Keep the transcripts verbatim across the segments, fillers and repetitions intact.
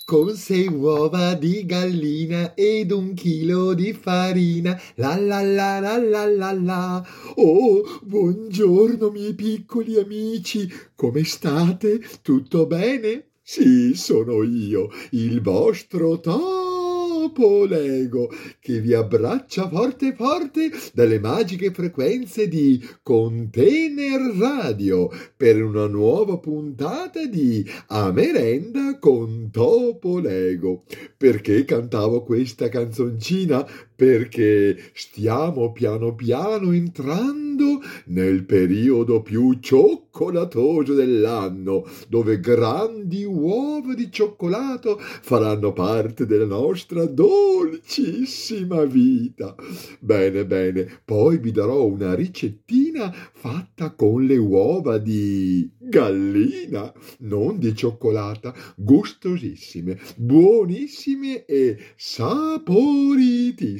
con sei uova di gallina ed un chilo di farina. La la la la la la la. Oh, buongiorno miei piccoli amici, come state? Tutto bene? Sì, sono io, il vostro Topo Lego, che vi abbraccia forte forte dalle magiche frequenze di Container Radio per una nuova puntata di A Merenda con Topo Lego. Perché cantavo questa canzoncina? Perché stiamo piano piano entrando nel periodo più cioccolatoso dell'anno, dove grandi uova di cioccolato faranno parte della nostra dolcissima vita. Bene, bene, poi vi darò una ricettina fatta con le uova di gallina, non di cioccolata, gustosissime, buonissime e saporitissime.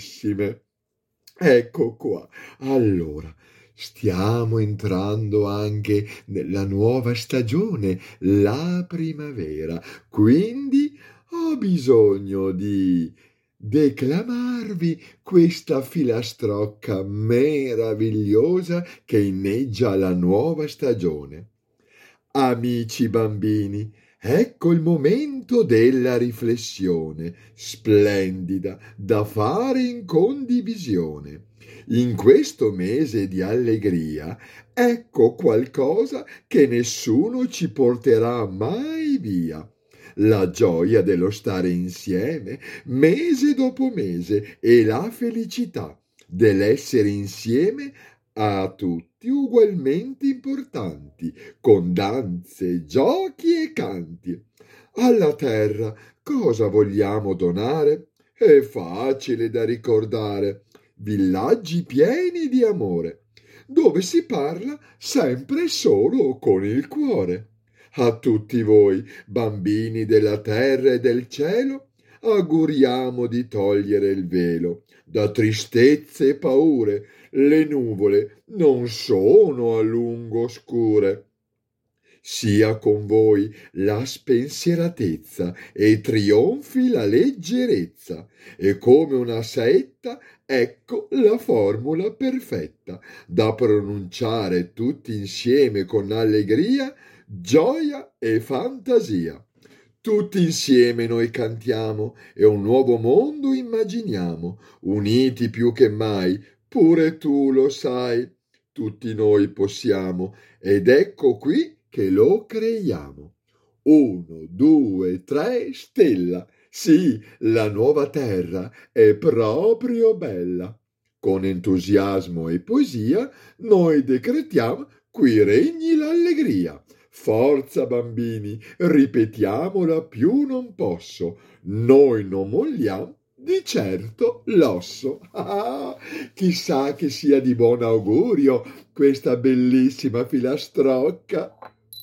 Ecco qua. Allora, stiamo entrando anche nella nuova stagione, la primavera, quindi ho bisogno di declamarvi questa filastrocca meravigliosa che inneggia la nuova stagione. Amici bambini, ecco il momento della riflessione, splendida, da fare in condivisione. In questo mese di allegria, ecco qualcosa che nessuno ci porterà mai via. La gioia dello stare insieme, mese dopo mese, e la felicità dell'essere insieme a tutti ugualmente importanti, con danze, giochi e canti. Alla terra cosa vogliamo donare? È facile da ricordare. Villaggi pieni di amore, dove si parla sempre solo con il cuore. A tutti voi, bambini della terra e del cielo, auguriamo di togliere il velo da tristezze e paure. Le nuvole non sono a lungo scure. Sia con voi la spensieratezza e trionfi la leggerezza, e come una saetta ecco la formula perfetta da pronunciare tutti insieme con allegria, gioia e fantasia. Tutti insieme noi cantiamo e un nuovo mondo immaginiamo, uniti più che mai, pure tu lo sai. Tutti noi possiamo, ed ecco qui che lo creiamo. Uno, due, tre, stella. Sì, la nuova terra è proprio bella. Con entusiasmo e poesia noi decretiamo qui regni l'allegria. Forza bambini, ripetiamola più non posso. Noi non molliamo di certo l'osso. Ah, chissà che sia di buon augurio questa bellissima filastrocca.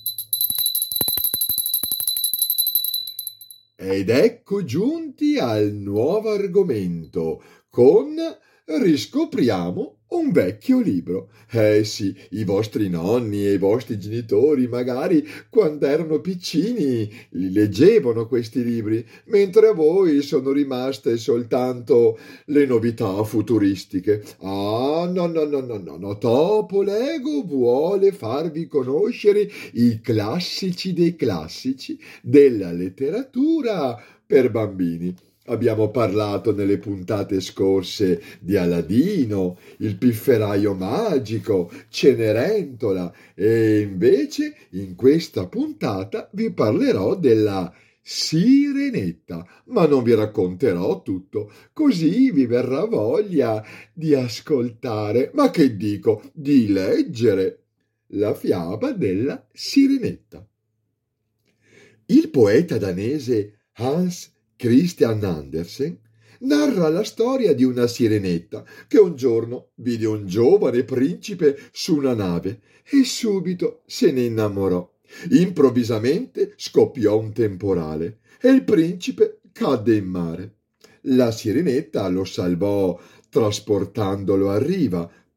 Ed ecco giunti al nuovo argomento con riscopriamo un vecchio libro. Eh sì, i vostri nonni e i vostri genitori magari quando erano piccini li leggevano questi libri, mentre a voi sono rimaste soltanto le novità futuristiche. Ah, no, no, no, no, no, no, Topo Lego vuole farvi conoscere i classici dei classici della letteratura per bambini. Abbiamo parlato nelle puntate scorse di Aladino, il pifferaio magico, Cenerentola, e invece in questa puntata vi parlerò della Sirenetta, ma non vi racconterò tutto, così vi verrà voglia di ascoltare, ma che dico, di leggere la fiaba della Sirenetta. Il poeta danese Hans Christian Andersen narra la storia di una sirenetta che un giorno vide un giovane principe su una nave e subito se ne innamorò. Improvvisamente scoppiò un temporale e il principe cadde in mare. La sirenetta lo salvò trasportandolo a riva,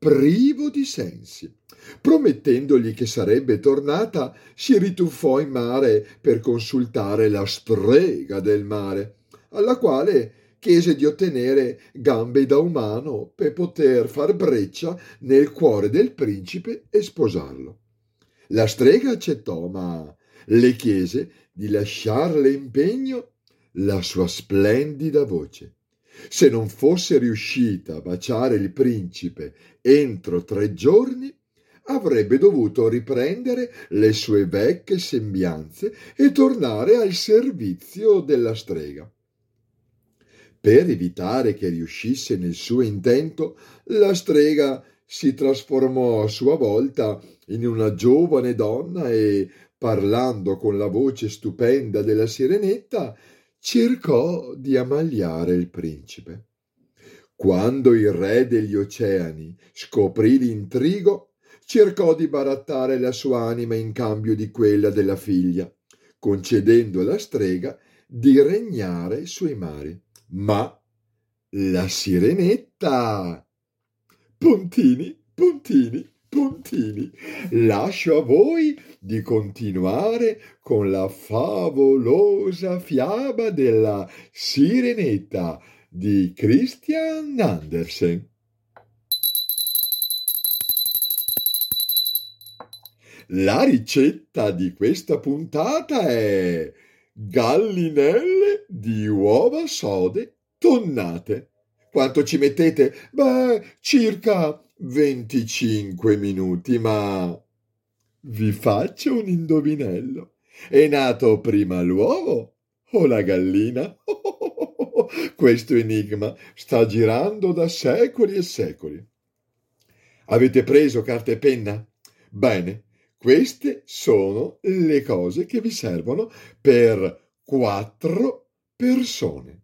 privo di sensi. Promettendogli che sarebbe tornata, si rituffò in mare per consultare la strega del mare, alla quale chiese di ottenere gambe da umano per poter far breccia nel cuore del principe e sposarlo. La strega accettò, ma le chiese di lasciarle in pegno la sua splendida voce. Se non fosse riuscita a baciare il principe entro tre giorni, avrebbe dovuto riprendere le sue vecchie sembianze e tornare al servizio della strega. Per evitare che riuscisse nel suo intento, la strega si trasformò a sua volta in una giovane donna e, parlando con la voce stupenda della sirenetta, cercò di ammaliare il principe. Quando il re degli oceani scoprì l'intrigo, cercò di barattare la sua anima in cambio di quella della figlia, concedendo alla strega di regnare sui mari. Ma la sirenetta... Puntini, puntini, puntini, lascio a voi di continuare con la favolosa fiaba della Sirenetta di Christian Andersen. La ricetta di questa puntata è gallinelle di uova sode tonnate. Quanto ci mettete? Beh, circa venticinque minuti, ma vi faccio un indovinello. È nato prima l'uovo o la gallina? Questo enigma sta girando da secoli e secoli. Avete preso carta e penna? Bene, queste sono le cose che vi servono per quattro persone.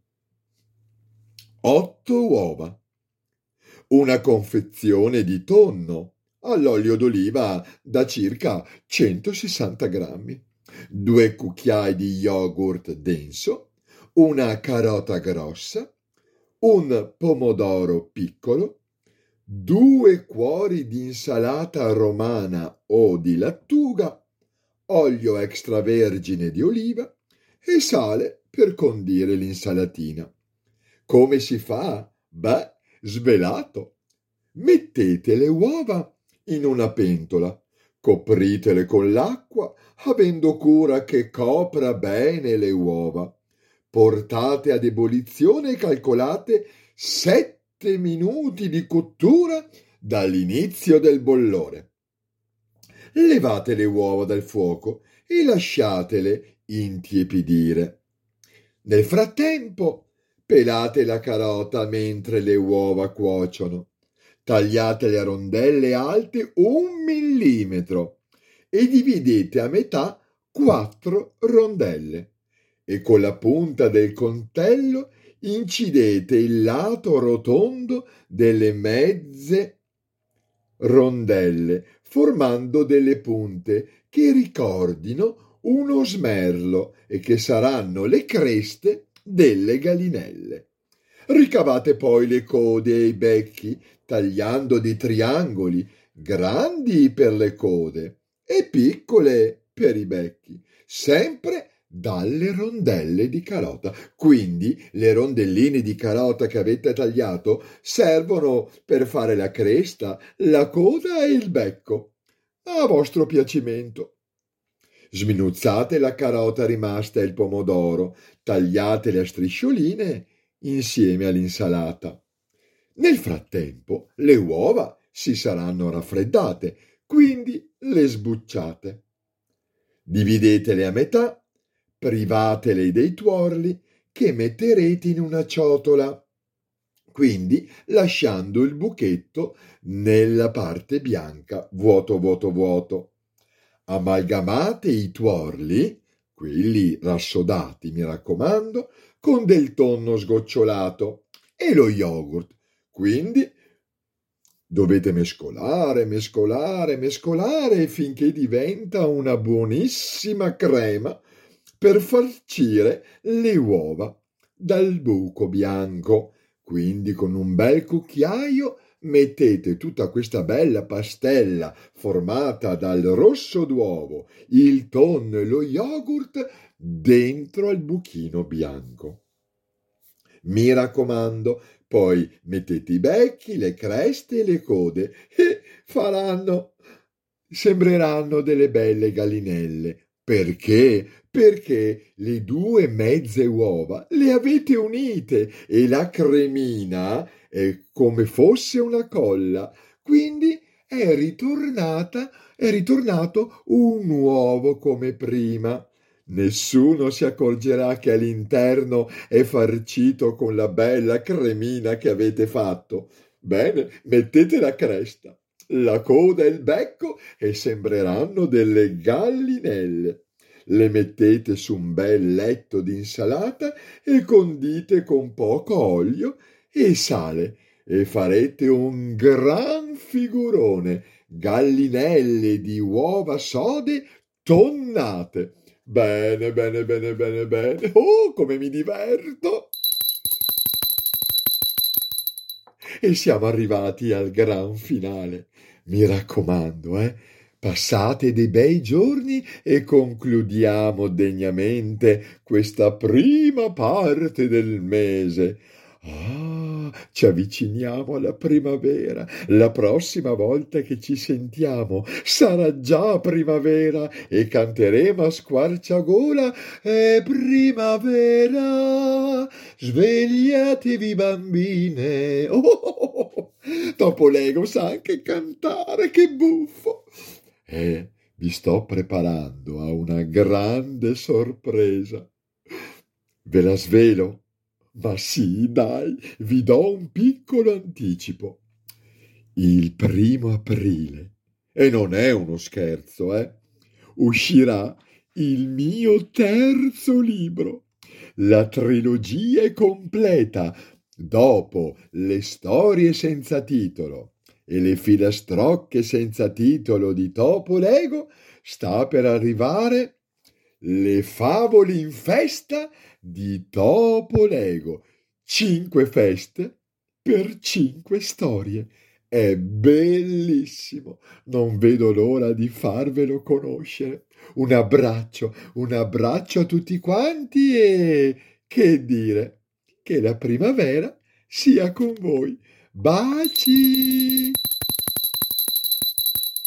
Otto uova, una confezione di tonno all'olio d'oliva da circa centosessanta grammi, due cucchiai di yogurt denso, una carota grossa, un pomodoro piccolo, due cuori di insalata romana o di lattuga, olio extravergine di oliva e sale per condire l'insalatina. Come si fa? Beh, svelato. Mettete le uova in una pentola, copritele con l'acqua, avendo cura che copra bene le uova. Portate ad ebollizione e calcolate sette minuti di cottura dall'inizio del bollore. Levate le uova dal fuoco e lasciatele intiepidire. Nel frattempo, pelate la carota mentre le uova cuociono. Tagliatele a rondelle alte un millimetro e dividete a metà quattro rondelle. E con la punta del coltello incidete il lato rotondo delle mezze rondelle, formando delle punte che ricordino uno smerlo e che saranno le creste delle gallinelle. Ricavate poi le code e i becchi, tagliando dei triangoli, grandi per le code e piccole per i becchi, sempre dalle rondelle di carota. Quindi le rondelline di carota che avete tagliato servono per fare la cresta, la coda e il becco, a vostro piacimento. Sminuzzate la carota rimasta e il pomodoro, tagliatele a striscioline insieme all'insalata. Nel frattempo le uova si saranno raffreddate, quindi le sbucciate. Dividetele a metà, privatele dei tuorli che metterete in una ciotola, quindi lasciando il buchetto nella parte bianca, vuoto, vuoto, vuoto. Amalgamate i tuorli, quelli rassodati, mi raccomando, con del tonno sgocciolato e lo yogurt. Quindi dovete mescolare, mescolare, mescolare finché diventa una buonissima crema per farcire le uova dal buco bianco. Quindi con un bel cucchiaio mettete tutta questa bella pastella formata dal rosso d'uovo, il tonno e lo yogurt dentro al buchino bianco. Mi raccomando, poi mettete i becchi, le creste e le code e faranno, sembreranno delle belle gallinelle. Perché? Perché le due mezze uova le avete unite e la cremina è come fosse una colla, quindi è ritornata, è ritornato un uovo come prima. Nessuno si accorgerà che all'interno è farcito con la bella cremina che avete fatto. Bene, mettete la cresta, la coda e il becco e sembreranno delle gallinelle. Le mettete su un bel letto di insalata e condite con poco olio e sale e farete un gran figurone, gallinelle di uova sode tonnate. Bene, bene, bene, bene, bene. Oh, come mi diverto! E siamo arrivati al gran finale. Mi raccomando, eh, passate dei bei giorni e concludiamo degnamente questa prima parte del mese. Ah, ci avviciniamo alla primavera. La prossima volta che ci sentiamo sarà già primavera e canteremo a squarciagola: è primavera, svegliatevi bambine. Oh, oh, oh. Dopo Lego sa anche cantare, che buffo. E vi sto preparando a una grande sorpresa. Ve la svelo? Ma sì, dai, vi do un piccolo anticipo. Il primo aprile, e non è uno scherzo, eh, uscirà il mio terzo libro. La trilogia è completa. Dopo le storie senza titolo e le filastrocche senza titolo di Topo Lego, sta per arrivare le favole in festa di Topo Lego. Cinque feste per cinque storie. È bellissimo. Non vedo l'ora di farvelo conoscere. Un abbraccio, un abbraccio a tutti quanti e che dire, che la primavera sia con voi. Baci!